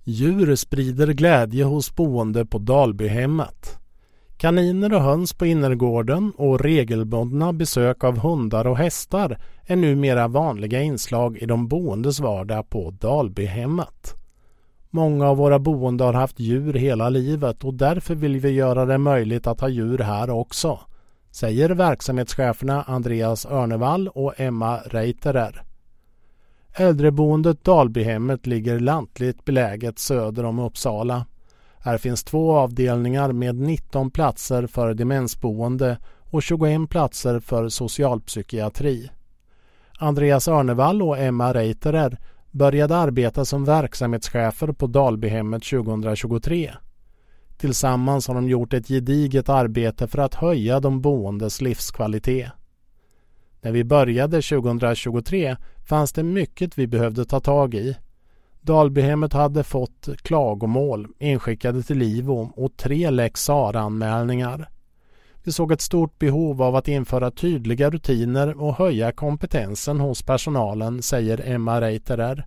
Djur sprider glädje hos boende på Dalbyhemmet. Kaniner och höns på innergården och regelbundna besök av hundar och hästar är numera vanliga inslag i de boendes vardag på Dalbyhemmet. Många av våra boende har haft djur hela livet och därför vill vi göra det möjligt att ha djur här också, säger verksamhetscheferna Andreas Örnevall och Emma Reiterer. Äldreboendet Dalbyhemmet ligger lantligt beläget söder om Uppsala. Här finns 2 avdelningar med 19 platser för demensboende och 21 platser för socialpsykiatri. Andreas Örnevall och Emma Reiterer började arbeta som verksamhetschefer på Dalbyhemmet 2023. Tillsammans har de gjort ett gediget arbete för att höja de boendes livskvalitet. När vi började 2023 fanns det mycket vi behövde ta tag i. Dalbyhemmet hade fått klagomål inskickade till IVO och 3 Lex Sara-anmälningar. Vi såg ett stort behov av att införa tydliga rutiner och höja kompetensen hos personalen, säger Emma Reiterer.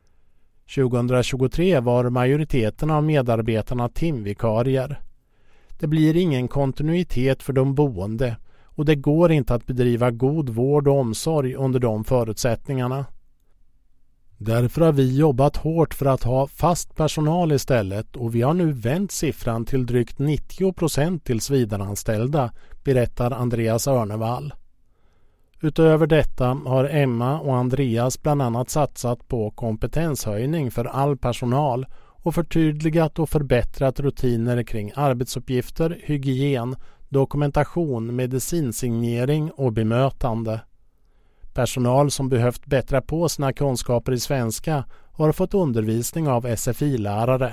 2023 var majoriteten av medarbetarna timvikarier. Det blir ingen kontinuitet för de boende och det går inte att bedriva god vård och omsorg under de förutsättningarna. Därför har vi jobbat hårt för att ha fast personal istället och vi har nu vänt siffran till drygt 90% tillsvidareanställda, berättar Andreas Örnevall. Utöver detta har Emma och Andreas bland annat satsat på kompetenshöjning för all personal och förtydligat och förbättrat rutiner kring arbetsuppgifter, hygien, dokumentation, medicinsignering och bemötande. Personal som behövt bättra på sina kunskaper i svenska har fått undervisning av SFI-lärare.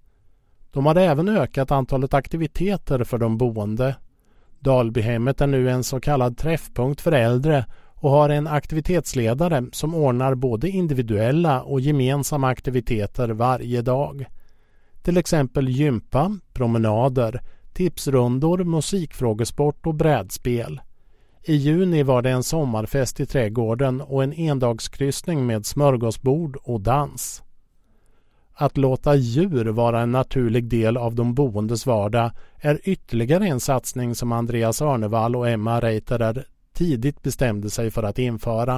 De har även ökat antalet aktiviteter för de boende. Dalbyhemmet är nu en så kallad träffpunkt för äldre och har en aktivitetsledare som ordnar både individuella och gemensamma aktiviteter varje dag. Till exempel gympa, promenader, tipsrundor, musikfrågesport och brädspel. I juni var det en sommarfest i trädgården och en endagskryssning med smörgåsbord och dans. Att låta djur vara en naturlig del av de boendes vardag är ytterligare en satsning som Andreas Örnevall och Emma Reiterer tidigt bestämde sig för att införa.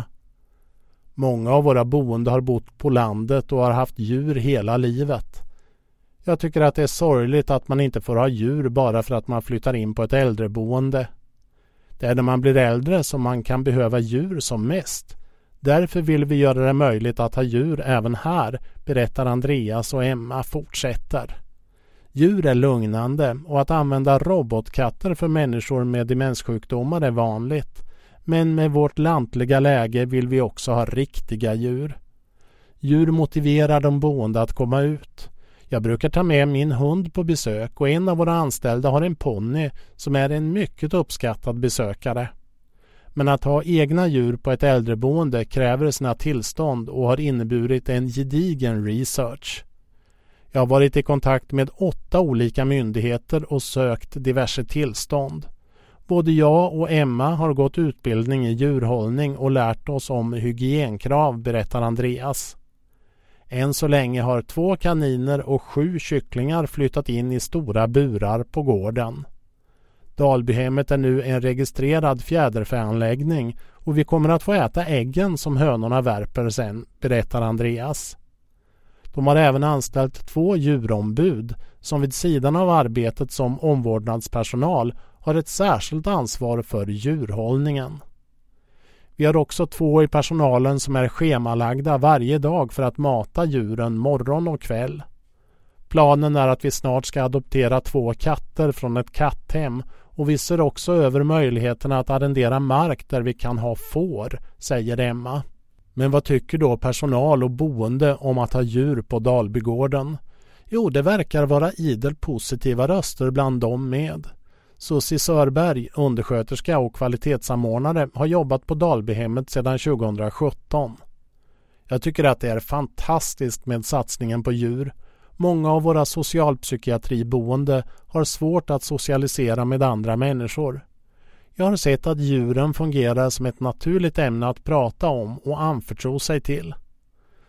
Många av våra boende har bott på landet och har haft djur hela livet. Jag tycker att det är sorgligt att man inte får ha djur bara för att man flyttar in på ett äldreboende. Det är när man blir äldre som man kan behöva djur som mest. Därför vill vi göra det möjligt att ha djur även här, berättar Andreas och Emma fortsätter. Djur är lugnande och att använda robotkatter för människor med demenssjukdomar är vanligt. Men med vårt lantliga läge vill vi också ha riktiga djur. Djur motiverar de boende att komma ut. Jag brukar ta med min hund på besök och en av våra anställda har en ponny som är en mycket uppskattad besökare. Men att ha egna djur på ett äldreboende kräver sina tillstånd och har inneburit en gedigen research. Jag har varit i kontakt med 8 olika myndigheter och sökt diverse tillstånd. Både jag och Emma har gått utbildning i djurhållning och lärt oss om hygienkrav, berättar Andreas. Än så länge har 2 kaniner och 7 kycklingar flyttat in i stora burar på gården. Dalbyhemmet är nu en registrerad fjäderfäanläggning och vi kommer att få äta äggen som hönorna värper sen, berättar Andreas. De har även anställt 2 djurombud som vid sidan av arbetet som omvårdnadspersonal har ett särskilt ansvar för djurhållningen. Vi har också 2 i personalen som är schemalagda varje dag för att mata djuren morgon och kväll. Planen är att vi snart ska adoptera 2 katter från ett katthem och vi ser också över möjligheterna att arrendera mark där vi kan ha får, säger Emma. Men vad tycker då personal och boende om att ha djur på Dalbygården? Jo, det verkar vara idel positiva röster bland dem med. Susie Sörberg, undersköterska och kvalitetssamordnare, har jobbat på Dalbyhemmet sedan 2017. Jag tycker att det är fantastiskt med satsningen på djur. Många av våra socialpsykiatriboende har svårt att socialisera med andra människor. Jag har sett att djuren fungerar som ett naturligt ämne att prata om och anförtro sig till.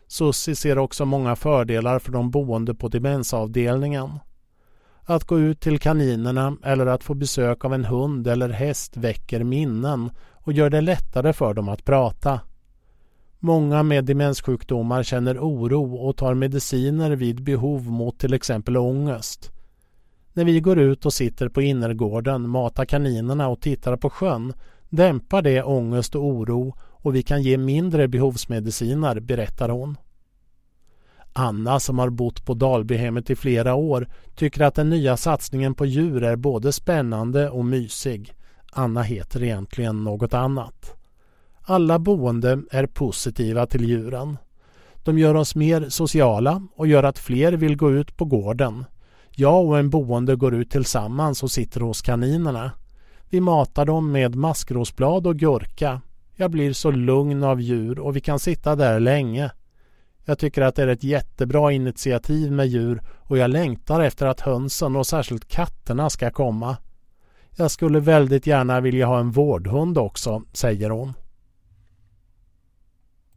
Sussie ser också många fördelar för de boende på demensavdelningen. Att gå ut till kaninerna eller att få besök av en hund eller häst väcker minnen och gör det lättare för dem att prata. Många med demenssjukdomar känner oro och tar mediciner vid behov mot till exempel ångest. När vi går ut och sitter på innergården, matar kaninerna och tittar på sjön dämpar det ångest och oro och vi kan ge mindre behovsmediciner, berättar hon. Anna, som har bott på Dalbyhemmet i flera år, tycker att den nya satsningen på djur är både spännande och mysig. Anna heter egentligen något annat. Alla boende är positiva till djuren. De gör oss mer sociala och gör att fler vill gå ut på gården. Jag och en boende går ut tillsammans och sitter hos kaninerna. Vi matar dem med maskrosblad och gurka. Jag blir så lugn av djur och vi kan sitta där länge. Jag tycker att det är ett jättebra initiativ med djur och jag längtar efter att hönsen och särskilt katterna ska komma. Jag skulle väldigt gärna vilja ha en vårdhund också, säger hon.